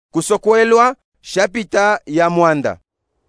Kusokwelwa shapita ya mwanda.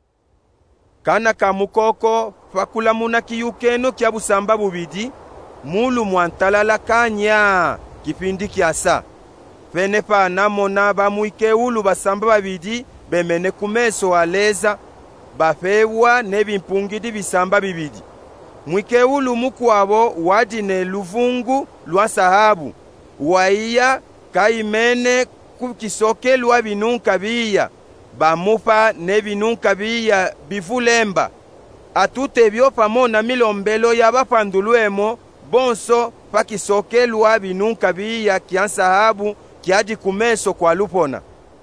Kana kamukoko fakulamuna kiyukeno kya busamba bubidi mulu mwantalala kanya kipindi kyasa. Pene pa namona bamuike ulu basamba babidi bemene kumeso aleza bafewa nebimpungidi bisamba bibidi. Mwike ulu mukwabo wadine luvungu lwa sahabu waiya kaimene kukisoke lwa binunka biya bamupa nebinunka biya bivulemba atute byo pamona milombelo ya bapandulwemo bonso pakisoke lwa binunka biya kya sahabu kyadi kumeso kwa lupona.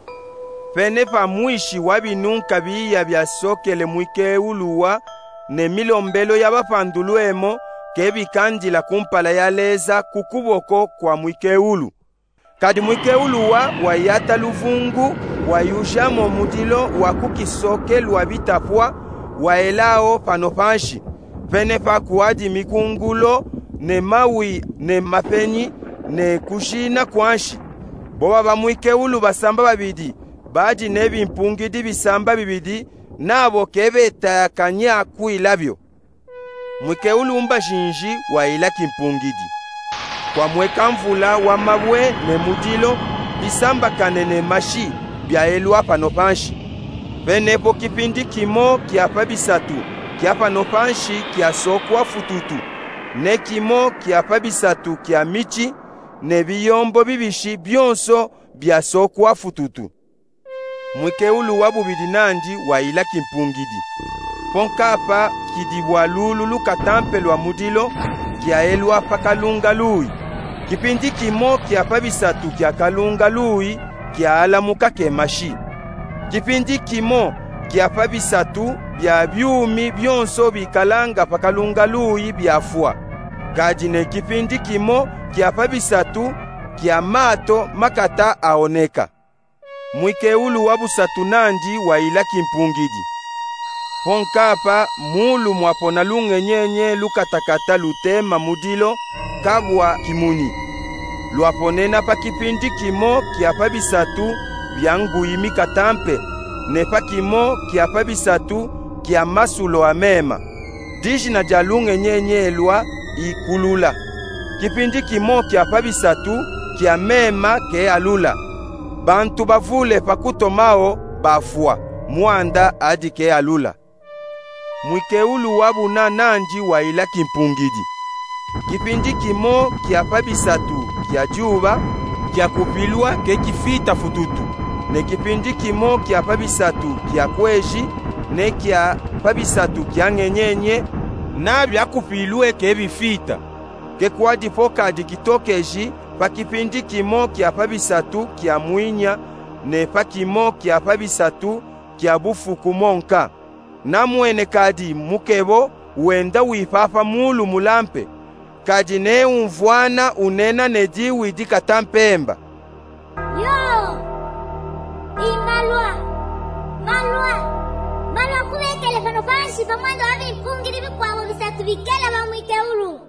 Pene pa mwishi wa binunka biya byasokele mwike uluwa ne milombelo ya bapandulwemo kebikandila kumpala ya leza kukuboko kwa mwike ulu. Kadi mwike uluwa wayata luvungu wayujamo mudilo wa kukisoke lwa bitapwa waelao panopanshi. Pene pa kuadi mikungulo ne mawi ne mapenyi ne kushina kwanshi. Boba ba mwike ulu basamba babidi baji nebi mpungidi bisamba bibidi nabo kebeta kanya kuilabyo. Mwike ulu umba jinji waila kimpungidi. Kwa mweka mvula wa mabwe ne mudilo bisamba kanene mashi bya elwa panopanshi. Penepo kipindi kimo kiapa bisatu kiapa nopanshi kiasokwa fututu ne kimo kiapa bisatu kia michi ne biyombo bibishi byonso byasokwa fututu. Mwike ulu wabubidi nandi waila kimpungidi. Ponkapa kidibwa lulu katampe lwa mudilo kia elwa pakalunga lui. Kipindi kimo kiapa bisatu kia kalunga lui kia alamuka kemashi. Kipindi kimo kiapa bisatu bya byumi byonso bikalanga pakalunga lui byafua. Kajine kipindi kimo kiapa bisatu kia mato makata aoneka. Mwike ulu wabusatu nandi waila kimpungidi. Ponkapa mulu mwapona lungenyenye lukatakata lutema mudilo kabwa kimuni. Luaponena pa kipindi kimo kiapa bisatu byangu imikatampe ne pa kimo kiapa bisatu kia masulo amema. Dishi na jalungenyenye lwa ikulula. Kipindi kimo kiapa bisatu kia mema ke alula. Bantu bavule pakutomao bafua mwanda adi ke alula. Mwike ulu wabuna nandi waila kimpungidi. Kipindi kimo kiapa bisatu kia juba kia kupilwa ke kifita fututu. Ne kipindi kimo kiapa bisatu kia kweji ne kiapa bisatu kia ngenyenye na bya kupilwe ke bifita. Ke kwa dipoka dikitokeji pa kipindi kimo kiapa bisatu kia mwinya ne pa kimo kiapa bisatu kia bufu kumonka. Na mwene kadi mukebo wenda wipapa mulu mulampe. Kadi ne umvwana unena nedi widi katampemba. Yo! Malwa kubekele panopanshi pamwando avi mpungiri bikwabo bisatu bikela ba mwike ulu.